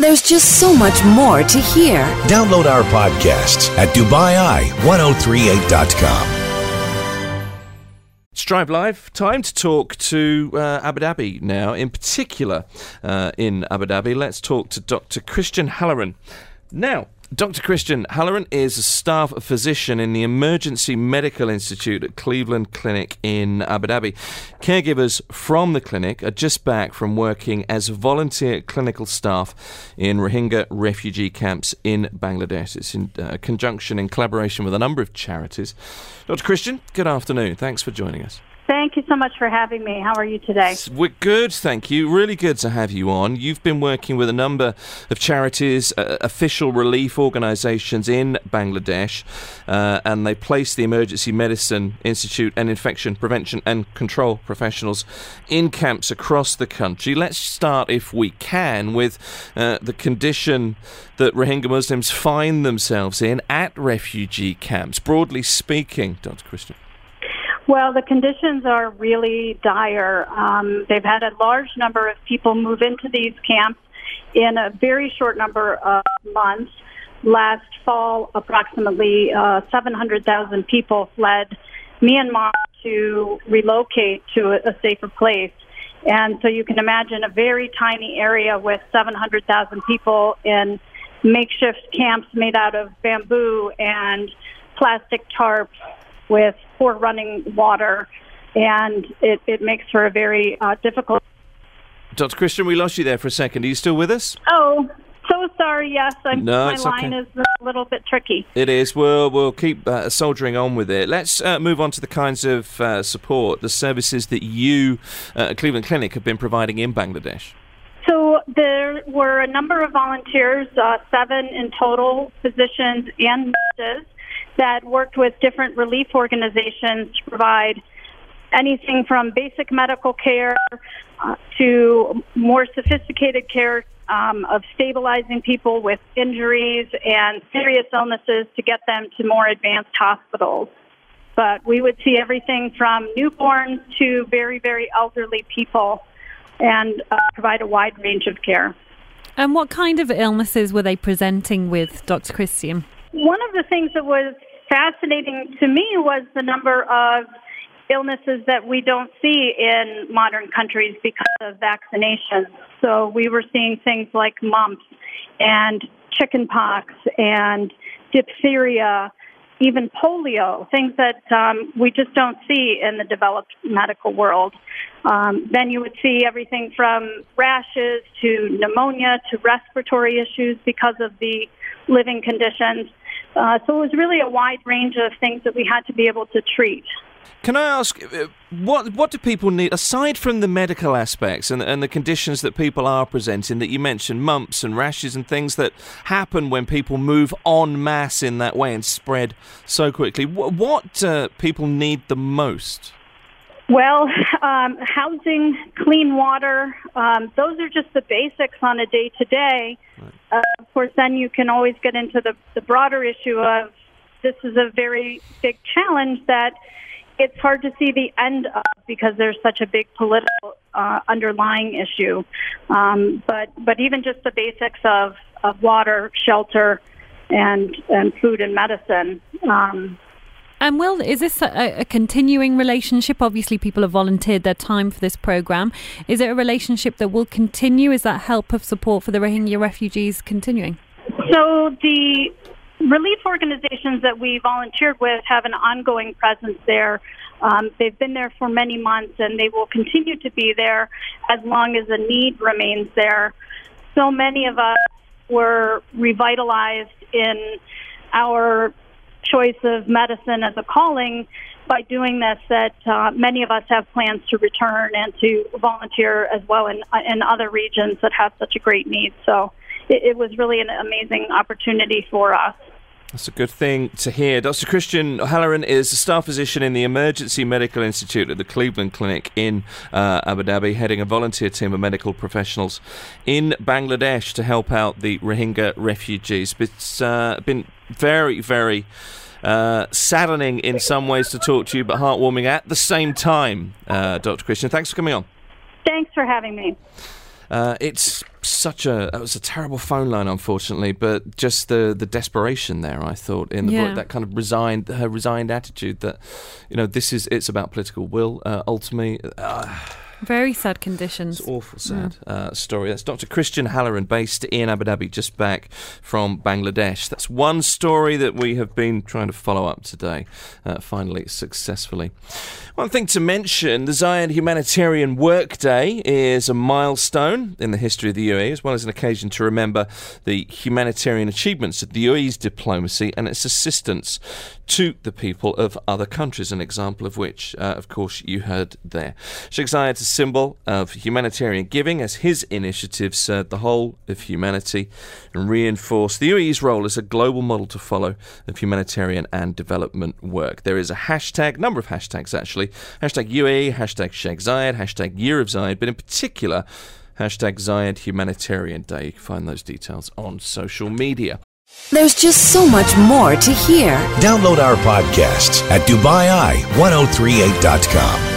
There's just so much more to hear. Download our podcasts at DubaiI1038.com. Strive Live, time to talk to Abu Dhabi now, in particular in Abu Dhabi. Let's talk to Dr. Christian Halloran. Now, Dr. Christian Halloran is a staff physician in the Emergency Medical Institute at Cleveland Clinic in Abu Dhabi. Caregivers from the clinic are just back from working as volunteer clinical staff in Rohingya refugee camps in Bangladesh. It's in conjunction, in collaboration with a number of charities. Dr. Christian, good afternoon. Thanks for joining us. Thank you so much for having me. How are you today? We're good, thank you. Really good to have you on. You've been working with a number of charities, official relief organisations in Bangladesh, and they place the Emergency Medicine Institute and infection prevention and control professionals in camps across the country. Let's start, if we can, with the condition that Rohingya Muslims find themselves in at refugee camps. Broadly speaking, Dr. Christian. Well, the conditions are really dire. They've had a large number of people move into these camps in a very short number of months. Last fall, approximately 700,000 people fled Myanmar to relocate to a safer place. And so you can imagine a very tiny area with 700,000 people in makeshift camps made out of bamboo and plastic tarp with poor running water, and it makes for a very difficult... Dr. Christian, we lost you there for a second. Are you still with us? Oh, so sorry, yes. My line okay. is a little bit tricky. It is. We'll keep soldiering on with it. Let's move on to the kinds of support, the services that you at Cleveland Clinic have been providing in Bangladesh. So there were a number of volunteers, 7 in total, physicians and nurses, that worked with different relief organizations to provide anything from basic medical care to more sophisticated care of stabilizing people with injuries and serious illnesses to get them to more advanced hospitals. But we would see everything from newborns to very, very elderly people and provide a wide range of care. And what kind of illnesses were they presenting with, Dr. Christian? One of the things that was fascinating to me was the number of illnesses that we don't see in modern countries because of vaccinations. So we were seeing things like mumps and chickenpox and diphtheria, even polio, things that we just don't see in the developed medical world. Then you would see everything from rashes to pneumonia to respiratory issues because of the living conditions. So it was really a wide range of things that we had to be able to treat. Can I ask, what do people need, aside from the medical aspects and the conditions that people are presenting, that you mentioned, mumps and rashes and things that happen when people move en masse in that way and spread so quickly? What people need the most? Well, housing, clean water, those are just the basics on a day-to-day. Of course, then you can always get into the broader issue of this is a very big challenge that it's hard to see the end of because there's such a big political underlying issue. But even just the basics of water, shelter, and food and medicine. And Will, is this a continuing relationship? Obviously, people have volunteered their time for this programme. Is it a relationship that will continue? Is that help of support for the Rohingya refugees continuing? So the relief organizations that we volunteered with have an ongoing presence there. They've been there for many months, and they will continue to be there as long as the need remains there. So many of us were revitalized in our choice of medicine as a calling by doing this, that many of us have plans to return and to volunteer as well in other regions that have such a great need. So it was really an amazing opportunity for us. That's a good thing to hear. Dr. Christian Halloran is a staff physician in the Emergency Medical Institute at the Cleveland Clinic in Abu Dhabi, heading a volunteer team of medical professionals in Bangladesh to help out the Rohingya refugees. It's been very, very saddening in some ways to talk to you, but heartwarming at the same time, Dr. Christian. Thanks for coming on. Thanks for having me. It was a terrible phone line, unfortunately, but just the desperation there, I thought, in the book, that kind of resigned attitude that, it's about political will, ultimately. Very sad conditions. It's awful sad story. That's Dr. Christian Halloran, based in Abu Dhabi, just back from Bangladesh. That's one story that we have been trying to follow up today, finally, successfully. One thing to mention, the Zayed Humanitarian Work Day is a milestone in the history of the UAE, as well as an occasion to remember the humanitarian achievements of the UAE's diplomacy and its assistance to the people of other countries, an example of which, of course, you heard there. Sheikh Zayed is a symbol of humanitarian giving, as his initiatives served the whole of humanity and reinforced the UAE's role as a global model to follow of humanitarian and development work. There is a number of hashtags actually, hashtag UAE, hashtag Sheikh Zayed, hashtag Year of Zayed, but in particular, hashtag Zayed Humanitarian Day. You can find those details on social media. There's just so much more to hear. Download our podcasts at DubaiEye1038.com.